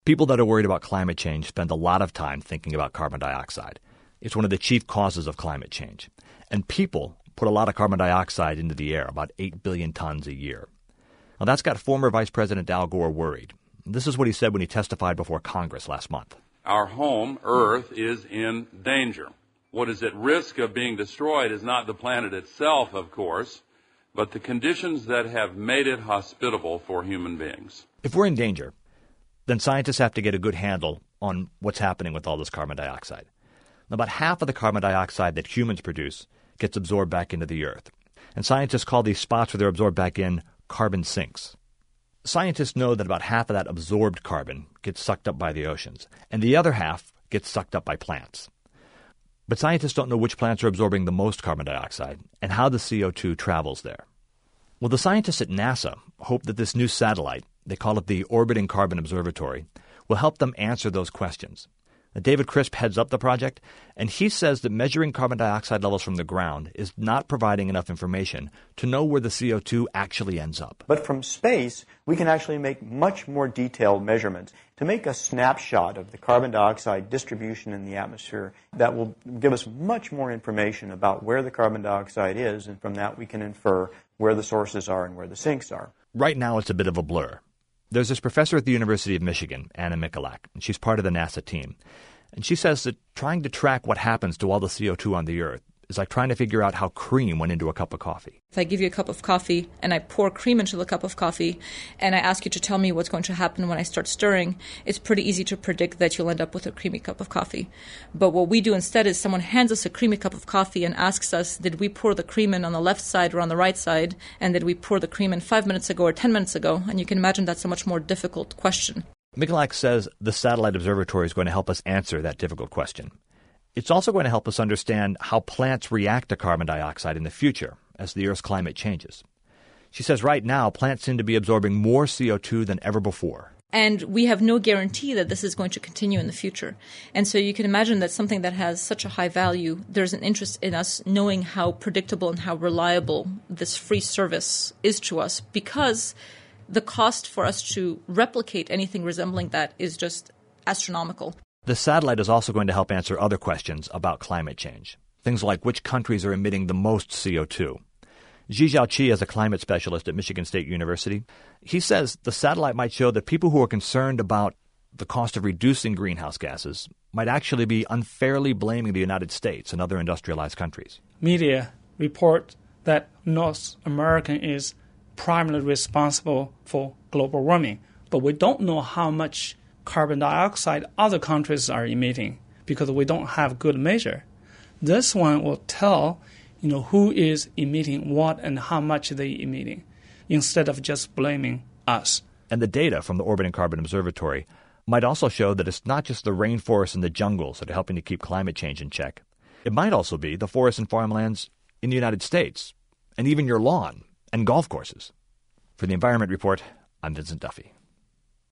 People that are worried about climate change spend a lot of time thinking about carbon dioxide. It's one of the chief causes of climate change. And people put a lot of carbon dioxide into the air, about 8 billion tons a year. Now, that's got former Vice President Al Gore worried. This is what he said when he testified before Congress last month. Our home, Earth, is in danger. What is at risk of being destroyed is not the planet itself, of course, but the conditions that have made it hospitable for human beings. If we're in danger, then scientists have to get a good handle on what's happening with all this carbon dioxide. About half of the carbon dioxide that humans produce gets absorbed back into the earth. And scientists call these spots where they're absorbed back in carbon sinks. Scientists know that about half of that absorbed carbon gets sucked up by the oceans, and the other half gets sucked up by plants. But scientists don't know which plants are absorbing the most carbon dioxide and how the CO2 travels there. Well, the scientists at NASA hope that this new satellite, they call it the Orbiting Carbon Observatory, will help them answer those questions. David Crisp heads up the project, and he says that measuring carbon dioxide levels from the ground is not providing enough information to know where the CO2 actually ends up. But from space, we can actually make much more detailed measurements to make a snapshot of the carbon dioxide distribution in the atmosphere that will give us much more information about where the carbon dioxide is, and from that we can infer where the sources are and where the sinks are. Right now it's a bit of a blur. There's this professor at the University of Michigan, Anna Michalak, and she's part of the NASA team. And she says that trying to track what happens to all the CO2 on the Earth is like trying to figure out how cream went into a cup of coffee. If I give you a cup of coffee and I pour cream into the cup of coffee and I ask you to tell me what's going to happen when I start stirring, it's pretty easy to predict that you'll end up with a creamy cup of coffee. But what we do instead is someone hands us a creamy cup of coffee and asks us, did we pour the cream in on the left side or on the right side? And did we pour the cream in 5 minutes ago or 10 minutes ago? And you can imagine that's a much more difficult question. Michalak says the satellite observatory is going to help us answer that difficult question. It's also going to help us understand how plants react to carbon dioxide in the future as the Earth's climate changes. She says right now plants seem to be absorbing more CO2 than ever before. And we have no guarantee that this is going to continue in the future. And so you can imagine that something that has such a high value, there's an interest in us knowing how predictable and how reliable this free service is to us, because the cost for us to replicate anything resembling that is just astronomical. The satellite is also going to help answer other questions about climate change. Things like which countries are emitting the most CO2. Zhi Zhaoqi is a climate specialist at Michigan State University. He says the satellite might show that people who are concerned about the cost of reducing greenhouse gases might actually be unfairly blaming the United States and other industrialized countries. Media report that North America is primarily responsible for global warming, but we don't know how much carbon dioxide other countries are emitting because we don't have good measure. This one will tell, who is emitting what and how much they emitting, instead of just blaming us. And the data from the Orbiting Carbon Observatory might also show that it's not just the rainforests and the jungles that are helping to keep climate change in check. It might also be the forests and farmlands in the United States, and even your lawn and golf courses. For the Environment Report, I'm Vincent Duffy.